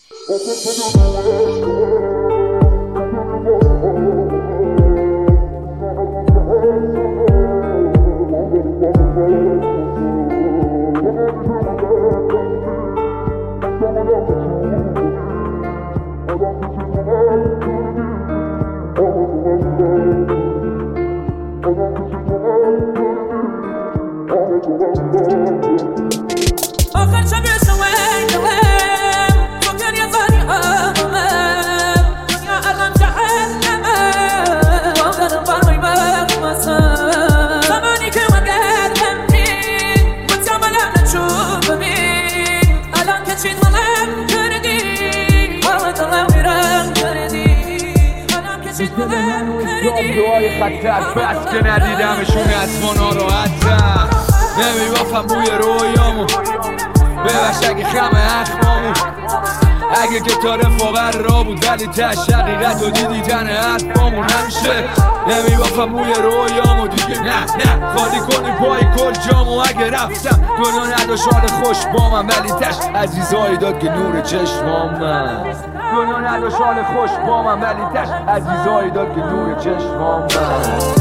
دعای خطر بس که ندیدمشون از ما ناراحتم نمیبافم بوی رویامو ببخش اگه خم اخمامو اگه که تا رفاقت را بود ولی تش حقیقت و دیدی تن حرفامون همیشه نمیبافم بوی رویامو دیگه نه خالی کنی پای کل جامو اگه رفتم دنیا نداشت حال خوش با من ولی تش عزیزایی داد که نور چشمام من دنیا نداشت حال خوش با من ولی تش عزیزایی داد که نور چشمام من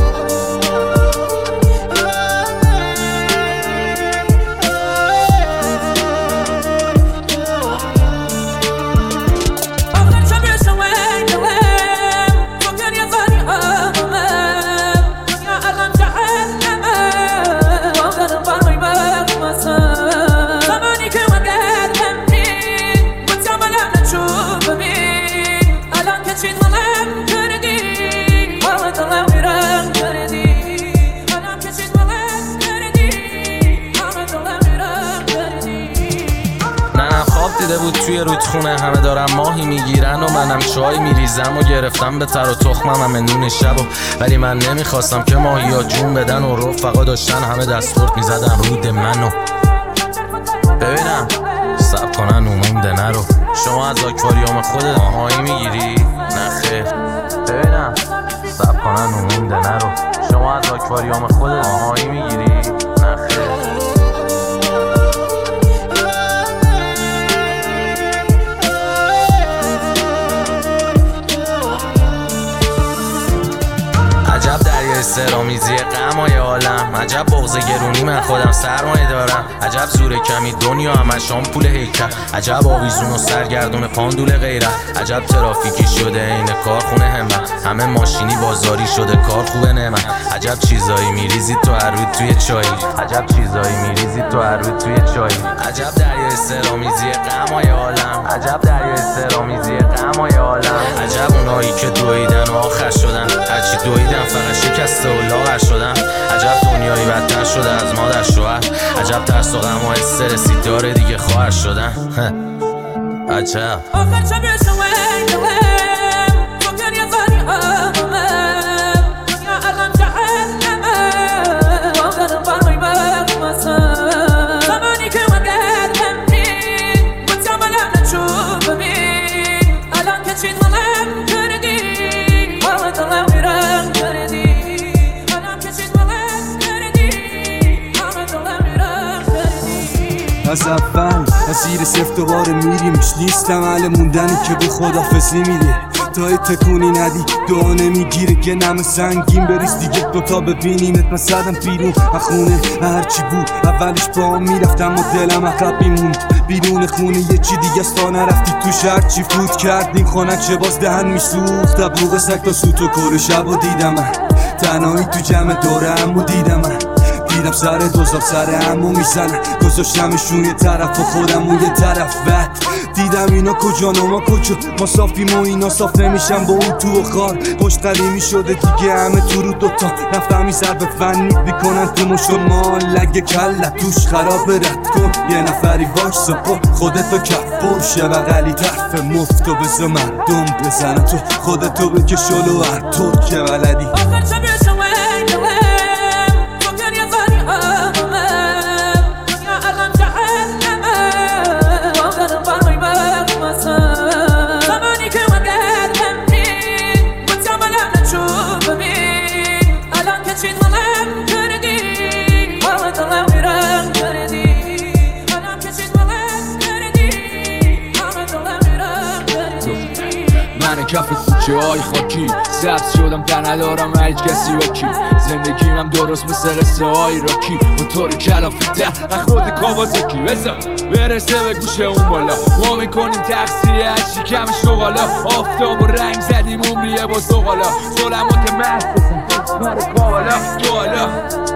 دیده بود توی رودخونه همه دارن ماهی میگیرن و منم چای میریزم و گرفتم به تر و تخمم همه نون شب ولی من نمیخواستم که ماهی ها جون بدن و رفقا داشتن همه دستورد میزدن رود منو ببینم سب کنن اومونده نرو شما از آکواریوم خودت ماهی میگیری؟ نخیر ببینم سب کنن اومونده نرو شما از آکواریوم خودت ماهی میگیری؟ نخیر عجب دریای سرامیزی غمای عالم عجب بغض گرونی من خودم سرمایه دارم عجب زور کمی دنیا همش آمپول هیکل عجب آویزون و سرگردون پاندول غیرت عجب ترافیکی شده این کارخونه همت همه ماشینی بازاری شده کار خوبه نعمت عجب چیزایی میریزی تو هر روز توی چایی عجب چیزایی میریزی تو هر روز توی چایی عجب دریای سرامیزی غمای عالم عجب دریای سرامیزی غمای عالم عجب اونایی که دویدن و آخر شدن هرچی دویدن فقط شکسته و لاغر شدن عجب دنیایی بدتر شده از مادر شوهر عجب ترس و غم و استرسی داره دیگه خواهر شدن عجب از اول از زیر سفتوار میریمش نیستم اهل موندنی که به خدافظی میده تا تکونی ندی دعا نمیگیره که نم سنگین بریز دیگه دوتا ببینیمت من زدم بیرون خونه هرچی بود اولش با میرفتم و دلم عقب میموند بیرون خونه یه چی دیگه است تا نرفتی توش هرچی فوت کردیم خانک چه باز دهن میسوخت تبلوغ سگ تا سوت و کل شب و دیدم من تنهایی تو جمع دورم و دیدم من دیدم سر دوزار سر همو میزنن گذاشتمشون یه طرف و خودم اون یه طرف بد دیدم اینا کجا ما کجا ما صافیم و اینا صاف نمیشن با اون تو و خار پشت قدیمی شده دیگه همه تو رو دوتا رفتم این ضرب فنی میکنن تو مشو ما لگه کلت توش خراب رد کن یه نفری وایسا خودتو کف برشه بغلی طرف مفتو بزا مردم بزنن تو خودتو بکش جلو هر طور که بلدی من کف کوچه های خاکی سبز شدم در ندارم هیچ کسی با کی زندگیم درست مثل قصه های راکی موتور کلافی ده خود کاوازاکی بزن برسه به گوشه اون بالا ما میکنیم تقصیه از شکم شغالا آفتاب و رنگ زدیم عمریه با زغالا ظلمات محض بسن مر کالا